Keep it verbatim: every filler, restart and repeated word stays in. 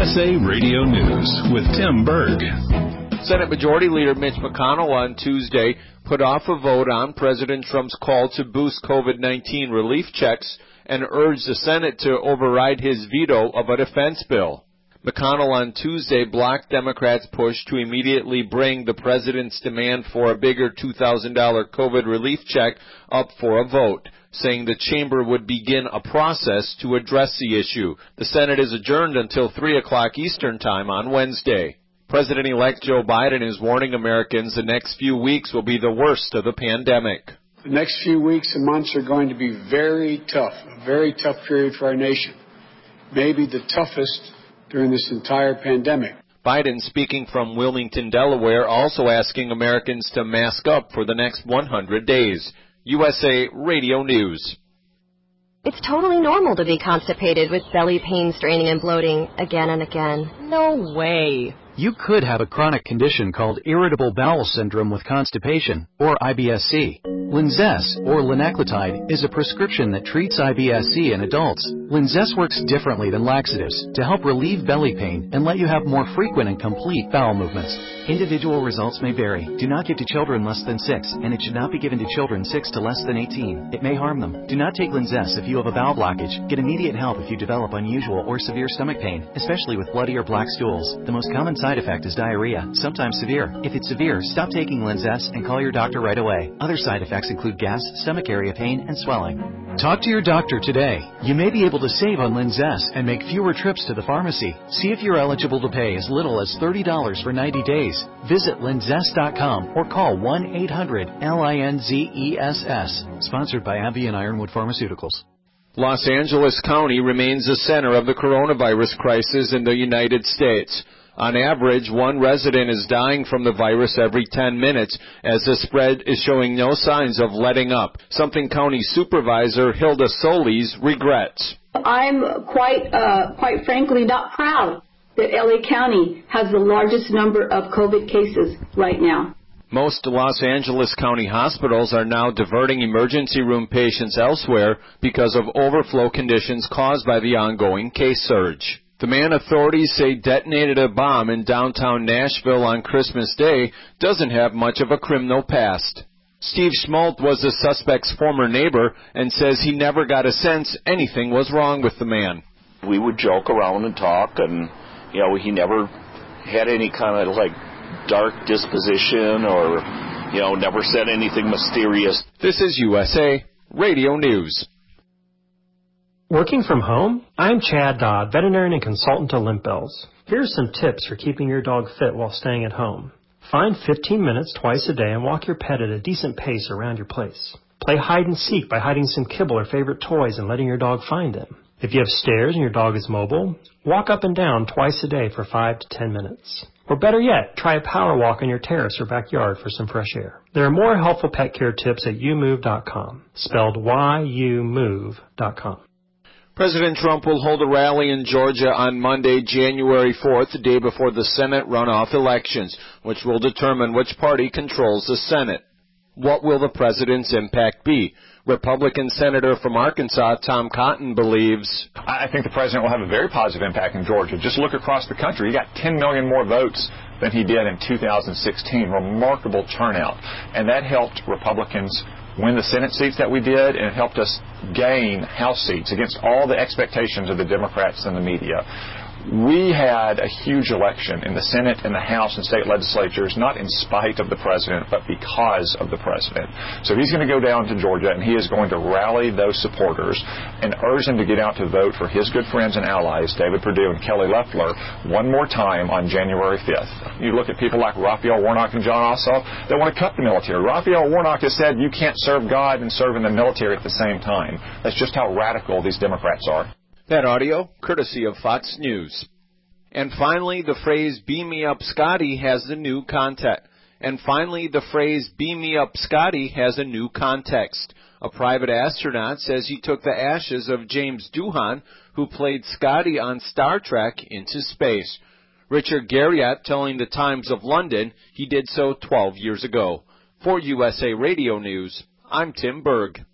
S A Radio News with Tim Berg. Senate Majority Leader Mitch McConnell on Tuesday put off a vote on President Trump's call to boost COVID nineteen relief checks and urged the Senate to override his veto of a defense bill. McConnell on Tuesday blocked Democrats' push to immediately bring the president's demand for a bigger two thousand dollars COVID relief check up for a vote, saying the chamber would begin a process to address the issue. The Senate is adjourned until three o'clock Eastern Time on Wednesday. President-elect Joe Biden is warning Americans the next few weeks will be the worst of the pandemic. The next few weeks and months are going to be very tough, a very tough period for our nation, maybe the toughest during this entire pandemic. Biden, speaking from Wilmington, Delaware, also asking Americans to mask up for the next one hundred days. U S A Radio News. It's totally normal to be constipated with belly pain, straining, and bloating again and again. No way. You could have a chronic condition called irritable bowel syndrome with constipation, or I B S C. Linzess, or linaclotide, is a prescription that treats I B S C in adults. Linzess works differently than laxatives to help relieve belly pain and let you have more frequent and complete bowel movements. Individual results may vary. Do not give to children less than six, and it should not be given to children six to less than eighteen. It may harm them. Do not take Linzess if you have a bowel blockage. Get immediate help if you develop unusual or severe stomach pain, especially with bloody or black stools. The most common side effect is diarrhea, sometimes severe. If it's severe, stop taking Linzess and call your doctor right away. Other side effects include gas, stomach area pain, and swelling. Talk to your doctor today. You may be able to save on Linzess and make fewer trips to the pharmacy. See if you're eligible to pay as little as thirty dollars for ninety days. Visit linzess dot com or call one eight hundred L I N Z E S S. Sponsored by AbbVie and Ironwood Pharmaceuticals. Los Angeles County remains the center of the coronavirus crisis in the United States. On average, one resident is dying from the virus every ten minutes as the spread is showing no signs of letting up, something County Supervisor Hilda Solis regrets. I'm quite, uh, quite frankly not proud that L A County has the largest number of COVID cases right now. Most Los Angeles County hospitals are now diverting emergency room patients elsewhere because of overflow conditions caused by the ongoing case surge. The man authorities say detonated a bomb in downtown Nashville on Christmas Day doesn't have much of a criminal past. Steve Schmaltz was the suspect's former neighbor and says he never got a sense anything was wrong with the man. We would joke around and talk, and, you know, he never had any kind of, like, dark disposition or, you know, never said anything mysterious. This is U S A Radio News. Working from home? I'm Chad Dodd, veterinarian and consultant to Limp Bells. Here's some tips for keeping your dog fit while staying at home. Find fifteen minutes twice a day and walk your pet at a decent pace around your place. Play hide and seek by hiding some kibble or favorite toys and letting your dog find them. If you have stairs and your dog is mobile, walk up and down twice a day for five to ten minutes. Or better yet, try a power walk on your terrace or backyard for some fresh air. There are more helpful pet care tips at you move dot com, spelled Y U move dot com. President Trump will hold a rally in Georgia on Monday, January fourth, the day before the Senate runoff elections, which will determine which party controls the Senate. What will the president's impact be? Republican Senator from Arkansas, Tom Cotton, believes, I think the president will have a very positive impact in Georgia. Just look across the country. He got ten million more votes than he did in two thousand sixteen. Remarkable turnout. And that helped Republicans win the Senate seats that we did, and it helped us gain House seats against all the expectations of the Democrats and the media. We had a huge election in the Senate and the House and state legislatures, not in spite of the president, but because of the president. So he's going to go down to Georgia, and he is going to rally those supporters and urge them to get out to vote for his good friends and allies, David Perdue and Kelly Loeffler, one more time on January fifth. You look at people like Raphael Warnock and John Ossoff that want to cut the military. Raphael Warnock has said you can't serve God and serve in the military at the same time. That's just how radical these Democrats are. That audio, courtesy of Fox News. And finally, the phrase, beam me up Scotty, has a new context. And finally, the phrase, beam me up Scotty, has a new context. A private astronaut says he took the ashes of James Doohan, who played Scotty on Star Trek, into space. Richard Garriott telling the Times of London he did so twelve years ago. For U S A Radio News, I'm Tim Berg.